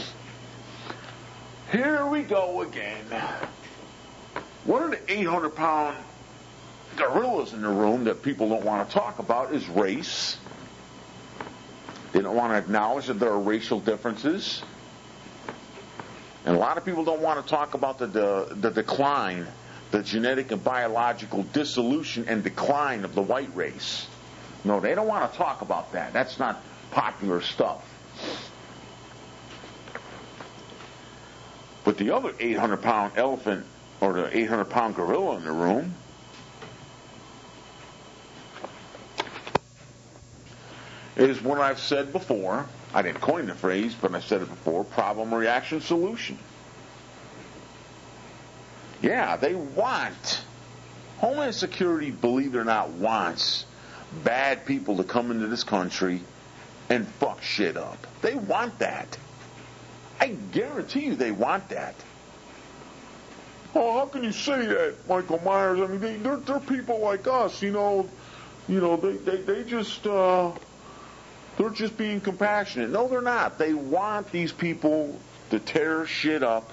Here we go again. One of the eight hundred pound gorillas in the room that people don't want to talk about is race. They don't want to acknowledge that there are racial differences. And a lot of people don't want to talk about the, the, the decline, the genetic and biological dissolution and decline of the white race. No, they don't want to talk about that. That's not popular stuff. But the other eight hundred pound elephant, or the eight hundred pound gorilla in the room, is what I've said before. I didn't coin the phrase, but I said it before. Problem, reaction, solution. Yeah, they want, Homeland Security, believe it or not, wants bad people to come into this country and fuck shit up. They want that. I guarantee you they want that. Oh, how can you say that, Michael Myers? I mean, they, they're, they're people like us, you know. You know, they, they, they just, uh, they're just being compassionate. No, they're not. They want these people to tear shit up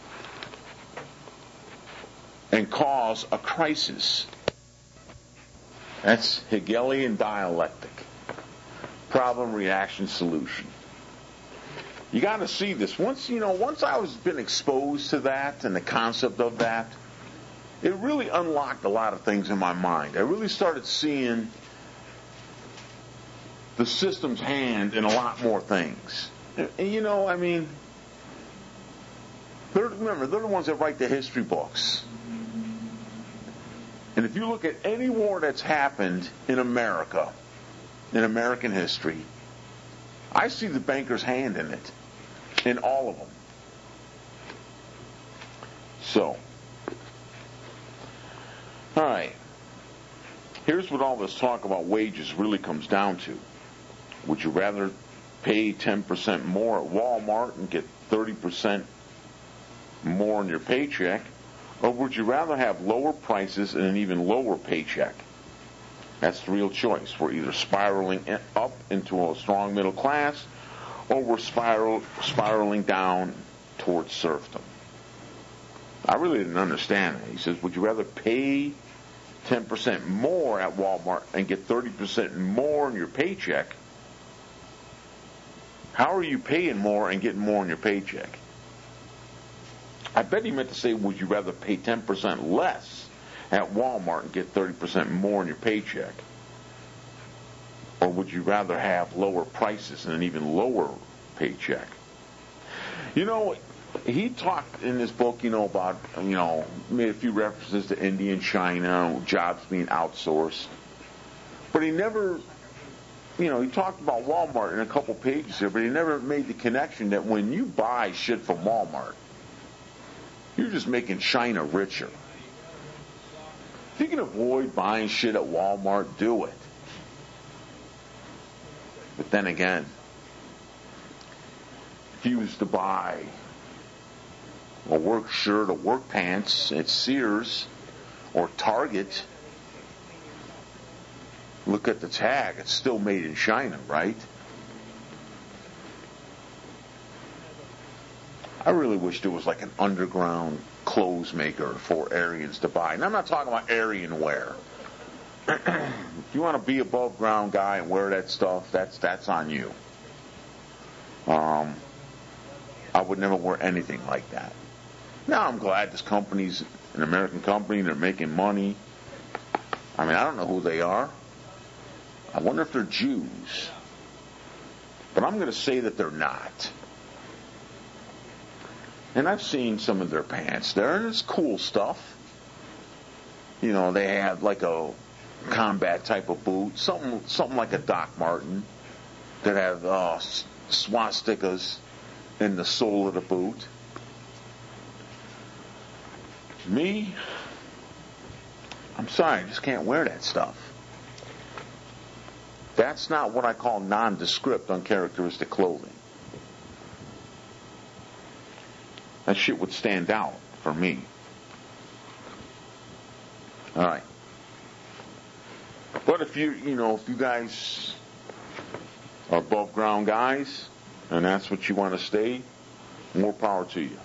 and cause a crisis. That's Hegelian dialectic. Problem, reaction, solution. You got to see this. Once, you know, once I was been exposed to that and the concept of that, it really unlocked a lot of things in my mind. I really started seeing the system's hand in a lot more things. And, you know, I mean, they're, remember, they're the ones that write the history books. And if you look at any war that's happened in America, in American history, I see the banker's hand in it, in all of them. So, all right, here's what all this talk about wages really comes down to. Would you rather pay ten percent more at Walmart and get thirty percent more in your paycheck, or would you rather have lower prices and an even lower paycheck? That's the real choice. We're either spiraling up into a strong middle class, or we're spiral, spiraling down towards serfdom. I really didn't understand it. He says, would you rather pay ten percent more at Walmart and get thirty percent more in your paycheck? How are you paying more and getting more in your paycheck? I bet he meant to say, would you rather pay ten percent less at Walmart and get thirty percent more in your paycheck? Or would you rather have lower prices and an even lower paycheck? You know, he talked in this book, you know, about, you know, made a few references to India and China, jobs being outsourced. But he never, you know, he talked about Walmart in a couple pages here, but he never made the connection that when you buy shit from Walmart, you're just making China richer. If you can avoid buying shit at Walmart, do it. But then again, if you was to buy a work shirt or work pants at Sears or Target, look at the tag, it's still made in China, right? I really wish there was like an underground clothes maker for Aryans to buy. And I'm not talking about Aryan wear. If you want to be above ground guy and wear that stuff, that's that's on you. Um, I would never wear anything like that. Now I'm glad this company's an American company and they're making money. I mean, I don't know who they are. I wonder if they're Jews. But I'm going to say that they're not. And I've seen some of their pants there, and it's cool stuff. You know, they have like a combat type of boot, something something like a Doc Marten that have uh, swastikas in the sole of the boot. Me, I'm sorry, I just can't wear that stuff. That's not what I call nondescript, uncharacteristic clothing. That shit would stand out for me. All right. But if you, you know, if you guys are above ground guys, and that's what you want to stay, more power to you.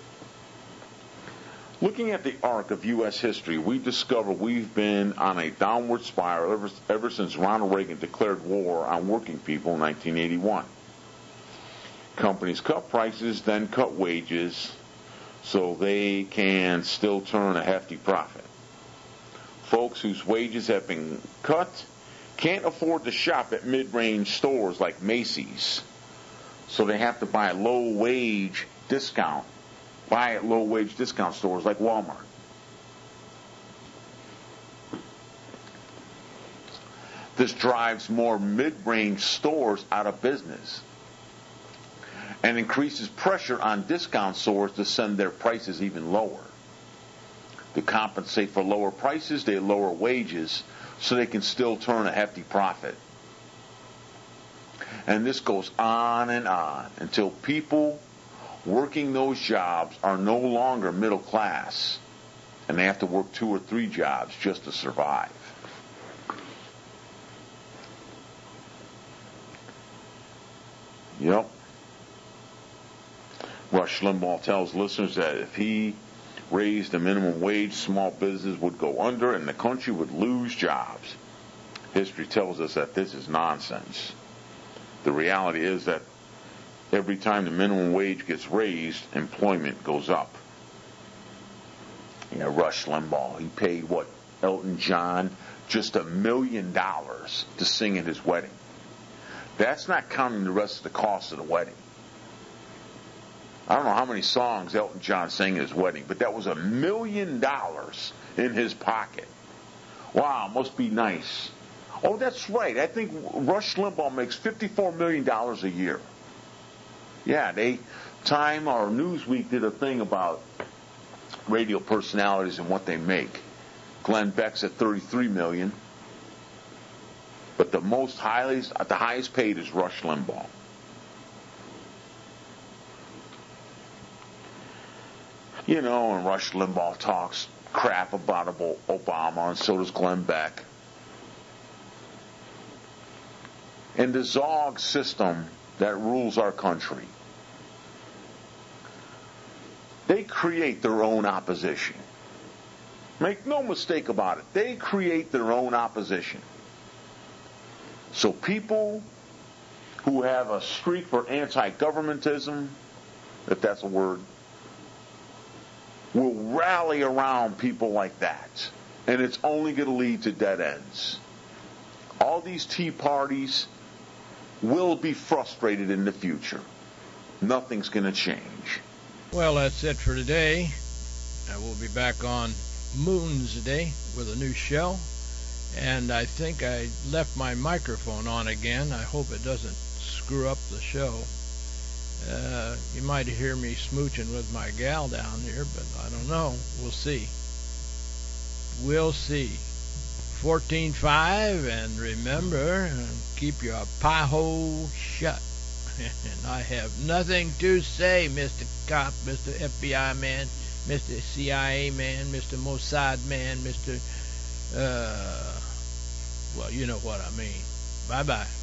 Looking at the arc of U S history, we discover we've been on a downward spiral ever, ever since Ronald Reagan declared war on working people in nineteen eighty-one. Companies cut prices, then cut wages, so they can still turn a hefty profit. Folks whose wages have been cut can't afford to shop at mid-range stores like Macy's, so they have to buy low-wage discount, buy at low-wage discount stores like Walmart. This drives more mid-range stores out of business and increases pressure on discount stores to send their prices even lower. To compensate for lower prices, they lower wages so they can still turn a hefty profit. And this goes on and on until people working those jobs are no longer middle class and they have to work two or three jobs just to survive. Yep. Rush Limbaugh tells listeners that if he raised the minimum wage, small business would go under and the country would lose jobs. History tells us that this is nonsense. The reality is that every time the minimum wage gets raised, employment goes up. You know, Rush Limbaugh, he paid, what, Elton John just a million dollars to sing at his wedding. That's not counting the rest of the cost of the wedding. I don't know how many songs Elton John sang at his wedding, but that was a million dollars in his pocket. Wow, must be nice. Oh, that's right. I think Rush Limbaugh makes fifty-four million dollars a year. Yeah, they, Time or Newsweek did a thing about radio personalities and what they make. Glenn Beck's at thirty-three million dollars. But the most highly, the highest paid is Rush Limbaugh. You know, and Rush Limbaugh talks crap about Obama, and so does Glenn Beck. And the Zog system that rules our country, they create their own opposition. Make no mistake about it. They create their own opposition. So people who have a streak for anti-governmentism, if that's a word, will rally around people like that. And it's only going to lead to dead ends. All these tea parties will be frustrated in the future. Nothing's going to change. Well, that's it for today. I will be back on Moon's Day with a new show. And I think I left my microphone on again. I hope it doesn't screw up the show. Uh, you might hear me smooching with my gal down here, but I don't know. We'll see. We'll see. fourteen five, and remember, keep your pie hole shut. And I have nothing to say, Mister Cop, Mister F B I man, Mister C I A man, Mister Mossad man, Mister Uh, well, you know what I mean. Bye-bye.